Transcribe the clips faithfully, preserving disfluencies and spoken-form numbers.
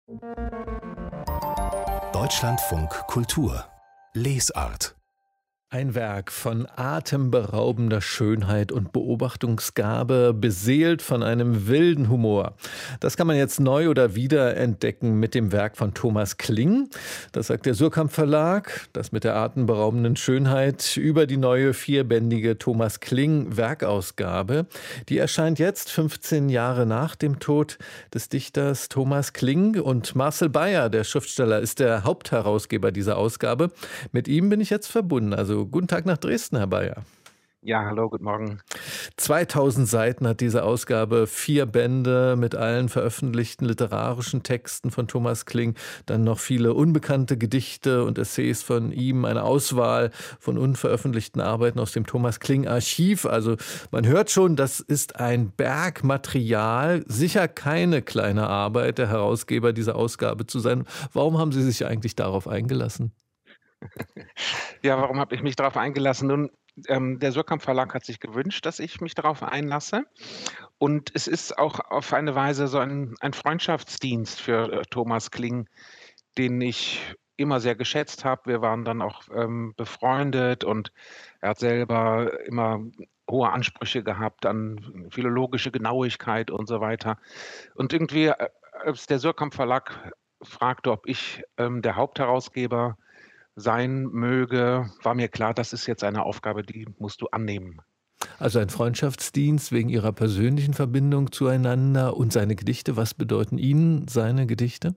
Deutschlandfunk Kultur Lesart. Ein Werk von atemberaubender Schönheit und Beobachtungsgabe, beseelt von einem wilden Humor. Das kann man jetzt neu oder wieder entdecken mit dem Werk von Thomas Kling. Das sagt der Suhrkamp Verlag, das mit der atemberaubenden Schönheit über die neue vierbändige Thomas Kling Werkausgabe. Die erscheint jetzt fünfzehn Jahre nach dem Tod des Dichters Thomas Kling. Und Marcel Beyer, der Schriftsteller, ist der Hauptherausgeber dieser Ausgabe. Mit ihm bin ich jetzt verbunden. Also guten Tag nach Dresden, Herr Beyer. Ja, hallo, guten Morgen. zweitausend Seiten hat diese Ausgabe, vier Bände mit allen veröffentlichten literarischen Texten von Thomas Kling, dann noch viele unbekannte Gedichte und Essays von ihm, eine Auswahl von unveröffentlichten Arbeiten aus dem Thomas Kling Archiv. Also man hört schon, das ist ein Berg Material, sicher keine kleine Arbeit, der Herausgeber dieser Ausgabe zu sein. Warum haben Sie sich eigentlich darauf eingelassen? Ja, warum habe ich mich darauf eingelassen? Nun, ähm, der Suhrkamp Verlag hat sich gewünscht, dass ich mich darauf einlasse. Und es ist auch auf eine Weise so ein, ein Freundschaftsdienst für äh, Thomas Kling, den ich immer sehr geschätzt habe. Wir waren dann auch ähm, befreundet und er hat selber immer hohe Ansprüche gehabt an philologische Genauigkeit und so weiter. Und irgendwie, äh, als der Suhrkamp Verlag fragte, ob ich ähm, der Hauptherausgeber sein möge, war mir klar, das ist jetzt eine Aufgabe, die musst du annehmen. Also ein Freundschaftsdienst wegen Ihrer persönlichen Verbindung zueinander und seine Gedichte. Was bedeuten Ihnen seine Gedichte?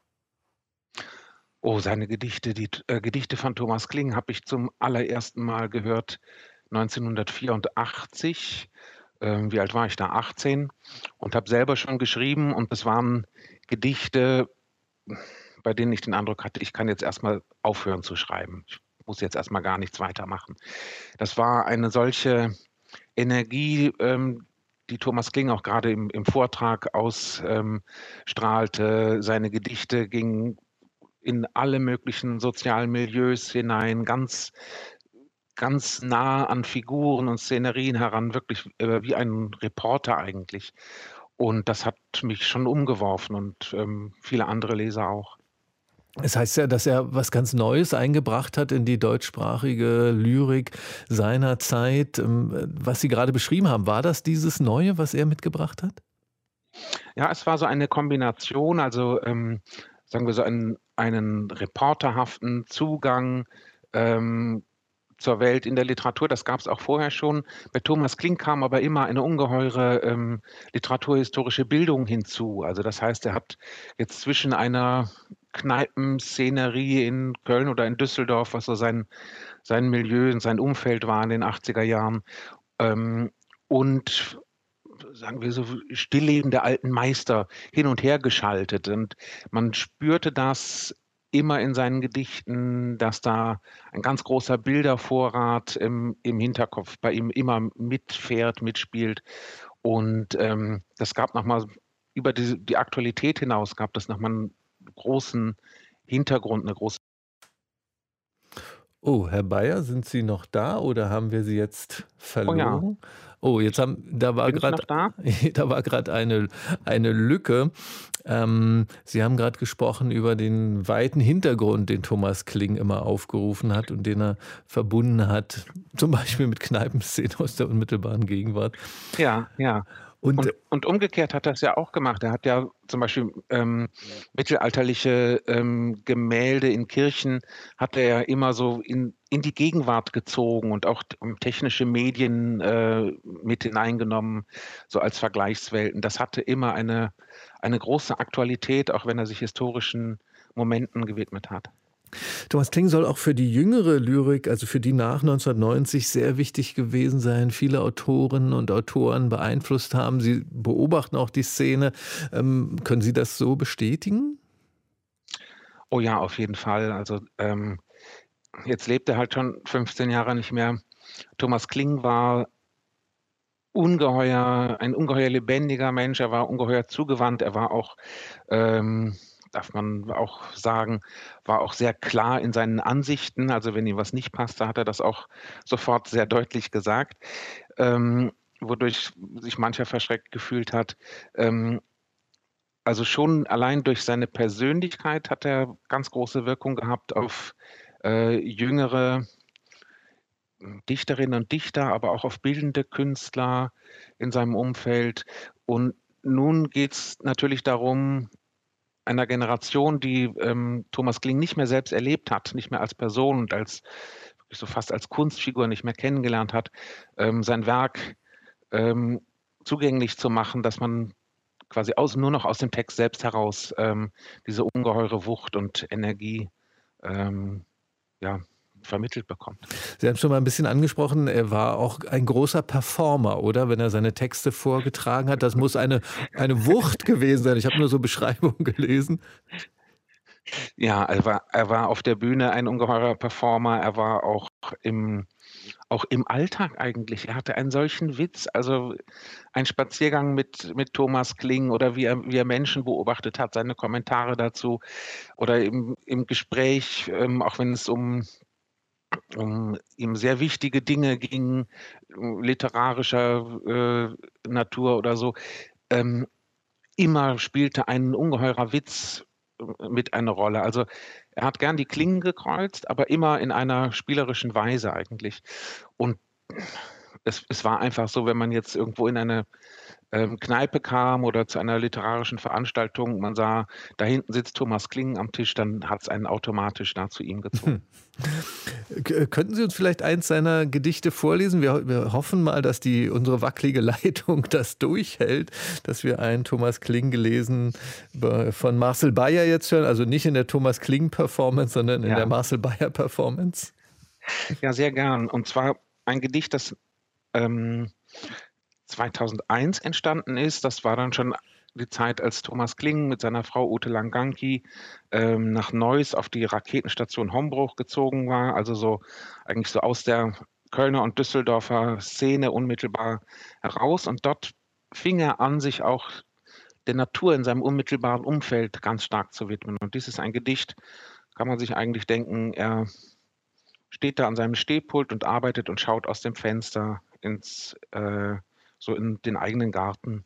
Oh, seine Gedichte, die äh, Gedichte von Thomas Kling habe ich zum allerersten Mal gehört neunzehnhundertvierundachtzig. Ähm, wie alt war ich da? achtzehn. Und habe selber schon geschrieben. Und das waren Gedichte, bei denen ich den Eindruck hatte, ich kann jetzt erstmal aufhören zu schreiben. Ich muss jetzt erstmal gar nichts weitermachen. Das war eine solche Energie, ähm, die Thomas Kling auch gerade im, im Vortrag ausstrahlte. Seine Gedichte gingen in alle möglichen sozialen Milieus hinein, ganz, ganz nah an Figuren und Szenerien heran, wirklich äh, wie ein Reporter eigentlich. Und das hat mich schon umgeworfen und ähm, viele andere Leser auch. Es heißt ja, dass er was ganz Neues eingebracht hat in die deutschsprachige Lyrik seiner Zeit. Ähm, Was Sie gerade beschrieben haben, war das dieses Neue, was er mitgebracht hat? Ja, es war so eine Kombination, also ähm, sagen wir so einen, einen reporterhaften Zugang ähm, zur Welt in der Literatur. Das gab es auch vorher schon. Bei Thomas Kling kam aber immer eine ungeheure ähm, literaturhistorische Bildung hinzu. Also das heißt, er hat jetzt zwischen einer Kneipenszenerie in Köln oder in Düsseldorf, was so sein, sein Milieu und sein Umfeld war in den achtziger Jahren, ähm, und sagen wir so, Stillleben der alten Meister hin und her geschaltet. Und man spürte das immer in seinen Gedichten, dass da ein ganz großer Bildervorrat im, im Hinterkopf bei ihm immer mitfährt, mitspielt. Und ähm, das gab nochmal, über die, die Aktualität hinaus, gab das nochmal einen großen Hintergrund, eine große. Oh, Herr Beyer, sind Sie noch da oder haben wir Sie jetzt Oh ja, verloren? Oh, jetzt haben da war bin ich noch gerade da? da war gerade eine eine Lücke. Ähm, Sie haben gerade gesprochen über den weiten Hintergrund, den Thomas Kling immer aufgerufen hat und den er verbunden hat, zum Beispiel mit Kneipenszenen aus der unmittelbaren Gegenwart. Ja, ja. Und Und und umgekehrt hat er es ja auch gemacht. Er hat ja zum Beispiel, ähm, mittelalterliche, ähm, Gemälde in Kirchen hat er ja immer so in in die Gegenwart gezogen und auch t ähm, technische Medien, äh, mit hineingenommen, so als Vergleichswelten. Das hatte immer eine eine große Aktualität, auch wenn er sich historischen Momenten gewidmet hat. Thomas Kling soll auch für die jüngere Lyrik, also für die nach neunzehnhundertneunzig, sehr wichtig gewesen sein, viele Autorinnen und Autoren beeinflusst haben. Sie beobachten auch die Szene. Ähm, können Sie das so bestätigen? Oh ja, auf jeden Fall. Also, ähm, jetzt lebt er halt schon fünfzehn Jahre nicht mehr. Thomas Kling war ungeheuer ein ungeheuer lebendiger Mensch. Er war ungeheuer zugewandt. Er war auch, ähm, darf man auch sagen, war auch sehr klar in seinen Ansichten. Also, wenn ihm was nicht passte, hat er das auch sofort sehr deutlich gesagt, ähm, wodurch sich mancher verschreckt gefühlt hat. Ähm, also schon allein durch seine Persönlichkeit hat er ganz große Wirkung gehabt auf äh, jüngere Dichterinnen und Dichter, aber auch auf bildende Künstler in seinem Umfeld. Und nun geht es natürlich darum, einer Generation, die ähm, Thomas Kling nicht mehr selbst erlebt hat, nicht mehr als Person und als so fast als Kunstfigur nicht mehr kennengelernt hat, ähm, sein Werk ähm, zugänglich zu machen, dass man quasi aus, nur noch aus dem Text selbst heraus ähm, diese ungeheure Wucht und Energie ähm, ja, vermittelt bekommt. Sie haben es schon mal ein bisschen angesprochen, er war auch ein großer Performer, oder? Wenn er seine Texte vorgetragen hat, das muss eine eine Wucht gewesen sein. Ich habe nur so Beschreibungen gelesen. Ja, er war, er war auf der Bühne ein ungeheurer Performer. Er war auch im, auch im Alltag eigentlich. Er hatte einen solchen Witz. Also ein Spaziergang mit, mit Thomas Kling oder wie er, wie er Menschen beobachtet hat, seine Kommentare dazu oder im, im Gespräch, ähm, auch wenn es um, um ihm sehr wichtige Dinge ging, literarischer äh, Natur oder so. Ähm, immer spielte ein ungeheurer Witz äh, mit eine Rolle. Also er hat gern die Klingen gekreuzt, aber immer in einer spielerischen Weise eigentlich. Und es, es war einfach so, wenn man jetzt irgendwo in eine ähm, Kneipe kam oder zu einer literarischen Veranstaltung, man sah, da hinten sitzt Thomas Kling am Tisch, dann hat es einen automatisch da zu ihm gezogen. K könnten Sie uns vielleicht eins seiner Gedichte vorlesen? Wir wir hoffen mal, dass die unsere wackelige Leitung das durchhält, dass wir ein Thomas Kling gelesen be von Marcel Beyer jetzt hören, also nicht in der Thomas Kling-Performance, sondern in der Ja, Marcel Beyer-Performance. ja, sehr gern. Und zwar ein Gedicht, das ähm, zweitausendeins entstanden ist. Das war dann schon die Zeit, als Thomas Kling mit seiner Frau Ute Langanki ähm, nach Neuss auf die Raketenstation Hombruch gezogen war, also so eigentlich so aus der Kölner und Düsseldorfer Szene unmittelbar heraus. Und dort fing er an, sich auch der Natur in seinem unmittelbaren Umfeld ganz stark zu widmen. Und dies ist ein Gedicht, kann man sich eigentlich denken, er steht da an seinem Stehpult und arbeitet und schaut aus dem Fenster ins, äh, so in den eigenen Garten.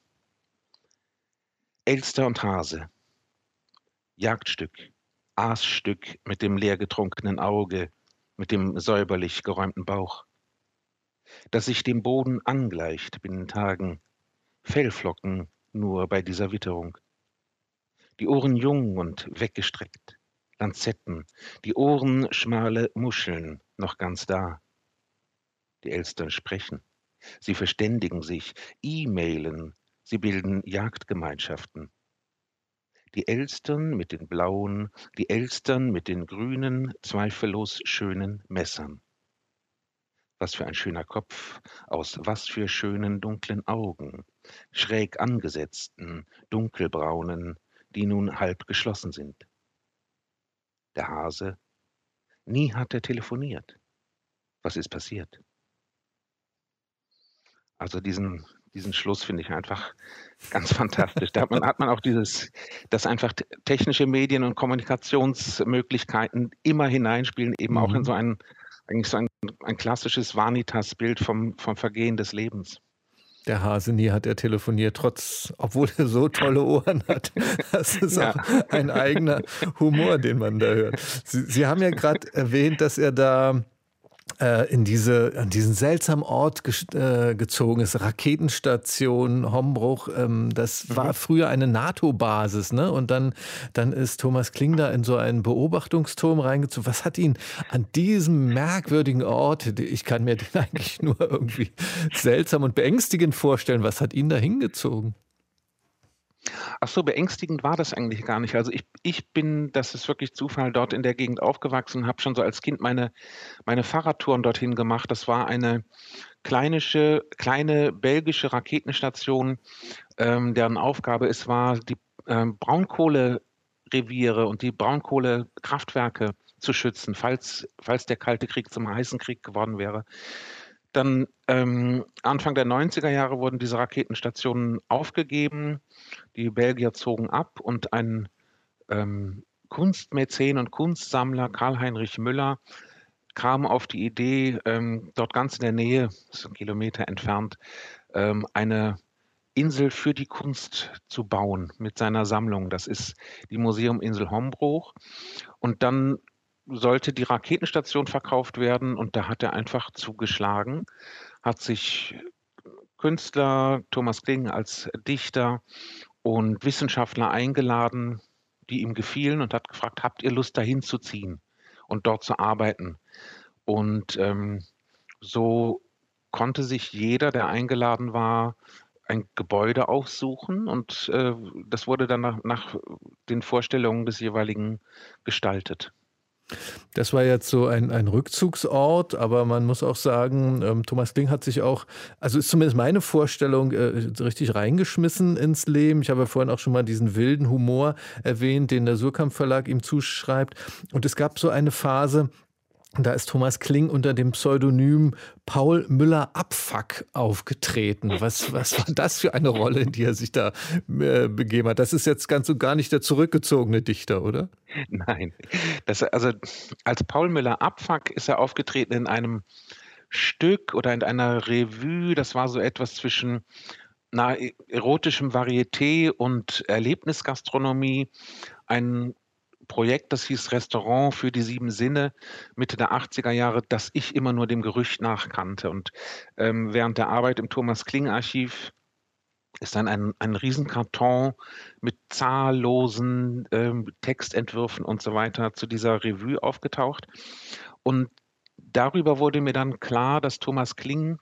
Elster und Hase, Jagdstück, Aasstück mit dem leer getrunkenen Auge, mit dem säuberlich geräumten Bauch, das sich dem Boden angleicht binnen Tagen, Fellflocken nur bei dieser Witterung. Die Ohren jung und weggestreckt, Lanzetten, die Ohren schmale Muscheln, noch ganz da. Die Elstern sprechen, sie verständigen sich, E-Mailen, sie bilden Jagdgemeinschaften. Die Elstern mit den blauen, die Elstern mit den grünen, zweifellos schönen Messern. Was für ein schöner Kopf, aus was für schönen dunklen Augen, schräg angesetzten, dunkelbraunen, die nun halb geschlossen sind. Der Hase, nie hat er telefoniert. Was ist passiert? Also diesen, diesen Schluss finde ich einfach ganz fantastisch. Da hat man, hat man auch dieses, dass einfach te- technische Medien und Kommunikationsmöglichkeiten immer hineinspielen, eben auch in Mhm. so ein, eigentlich so ein, ein klassisches Vanitas-Bild vom, vom Vergehen des Lebens. Der Hase, nie hat er telefoniert, trotz obwohl er so tolle Ohren hat. Das ist Ja, auch ein eigener Humor, den man da hört. Sie Sie haben ja gerade erwähnt, dass er da äh, in diese, an diesen seltsamen Ort ges- äh, gezogen ist, Raketenstation Hombruch. Ähm, das mhm. war früher eine NATO-Basis, ne? Und dann, dann ist Thomas Kling da in so einen Beobachtungsturm reingezogen. Was hat ihn an diesem merkwürdigen Ort, ich kann mir den eigentlich nur irgendwie seltsam und beängstigend vorstellen, was hat ihn da hingezogen? Ach so, beängstigend war das eigentlich gar nicht. Also ich, ich bin, das ist wirklich Zufall, dort in der Gegend aufgewachsen, habe schon so als Kind meine, meine Fahrradtouren dorthin gemacht. Das war eine kleinische, kleine belgische Raketenstation, ähm, deren Aufgabe es war, die ähm, Braunkohlereviere und die Braunkohlekraftwerke zu schützen, falls, falls der Kalte Krieg zum heißen Krieg geworden wäre. Dann ähm, Anfang der neunziger Jahre wurden diese Raketenstationen aufgegeben. Die Belgier zogen ab und ein ähm, Kunstmäzen und Kunstsammler, Karl-Heinrich Müller, kam auf die Idee, ähm, dort ganz in der Nähe, das ist ein Kilometer entfernt, ähm, eine Insel für die Kunst zu bauen mit seiner Sammlung. Das ist die Museum-Insel Hombruch. Und dann sollte die Raketenstation verkauft werden und da hat er einfach zugeschlagen, hat sich Künstler, Thomas Kling als Dichter und Wissenschaftler eingeladen, die ihm gefielen und hat gefragt, habt ihr Lust dahin zu ziehen und dort zu arbeiten? Und ähm, so konnte sich jeder, der eingeladen war, ein Gebäude aussuchen und äh, das wurde dann nach, nach den Vorstellungen des jeweiligen gestaltet. Das war jetzt so ein, ein Rückzugsort, aber man muss auch sagen, ähm, Thomas Kling hat sich auch, also ist zumindest meine Vorstellung, äh, richtig reingeschmissen ins Leben. Ich habe ja vorhin auch schon mal diesen wilden Humor erwähnt, den der Suhrkamp Verlag ihm zuschreibt. Und es gab so eine Phase, da ist Thomas Kling unter dem Pseudonym Paul Müller-Abfuck aufgetreten. Was, was war das für eine Rolle, in die er sich da äh, begeben hat? Das ist jetzt ganz und gar nicht der zurückgezogene Dichter, oder? Nein, das, also als Paul Müller-Abfuck ist er aufgetreten in einem Stück oder in einer Revue. Das war so etwas zwischen na, erotischem Varieté und Erlebnisgastronomie. Ein Projekt, das hieß Restaurant für die sieben Sinne, Mitte der achtziger Jahre, das ich immer nur dem Gerücht nach kannte. Und ähm, während der Arbeit im Thomas-Kling-Archiv ist dann ein, ein Riesenkarton mit zahllosen ähm, Textentwürfen und so weiter zu dieser Revue aufgetaucht. Und darüber wurde mir dann klar, dass Thomas Kling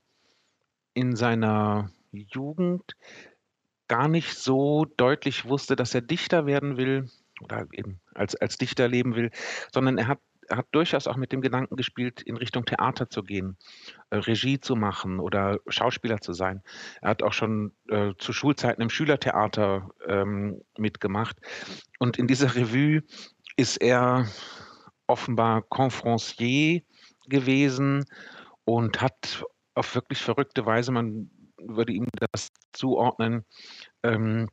in seiner Jugend gar nicht so deutlich wusste, dass er Dichter werden will oder eben als, als Dichter leben will, sondern er hat, er hat durchaus auch mit dem Gedanken gespielt, in Richtung Theater zu gehen, äh, Regie zu machen oder Schauspieler zu sein. Er hat auch schon äh, zu Schulzeiten im Schülertheater ähm, mitgemacht. Und in dieser Revue ist er offenbar Conférencier gewesen und hat auf wirklich verrückte Weise, man würde ihm das zuordnen, ähm,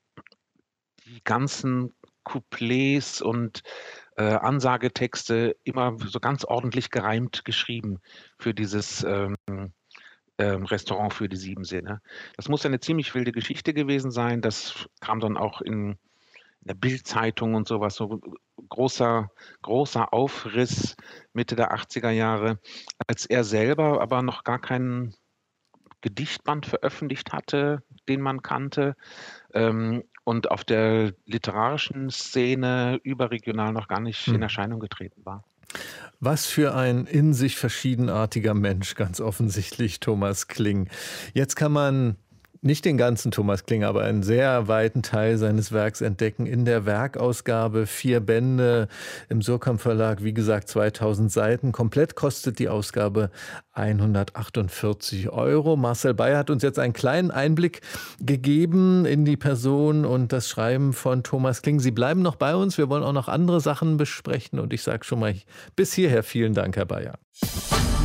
die ganzen Couplets und äh, Ansagetexte immer so ganz ordentlich gereimt geschrieben für dieses ähm, ähm, Restaurant für die sieben Sinne. Das muss eine ziemlich wilde Geschichte gewesen sein. Das kam dann auch in, in der Bild-Zeitung und sowas, so großer, großer Aufriss Mitte der achtziger Jahre, als er selber aber noch gar keinen Gedichtband veröffentlicht hatte, den man kannte, ähm, und auf der literarischen Szene überregional noch gar nicht hm. in Erscheinung getreten war. Was für ein in sich verschiedenartiger Mensch, ganz offensichtlich, Thomas Kling. Jetzt kann man nicht den ganzen Thomas Kling, aber einen sehr weiten Teil seines Werks entdecken in der Werkausgabe. Vier Bände im Suhrkamp Verlag, wie gesagt, zweitausend Seiten. Komplett kostet die Ausgabe hundertachtundvierzig Euro. Marcel Beyer hat uns jetzt einen kleinen Einblick gegeben in die Person und das Schreiben von Thomas Kling. Sie bleiben noch bei uns. Wir wollen auch noch andere Sachen besprechen und ich sage schon mal bis hierher vielen Dank, Herr Beyer.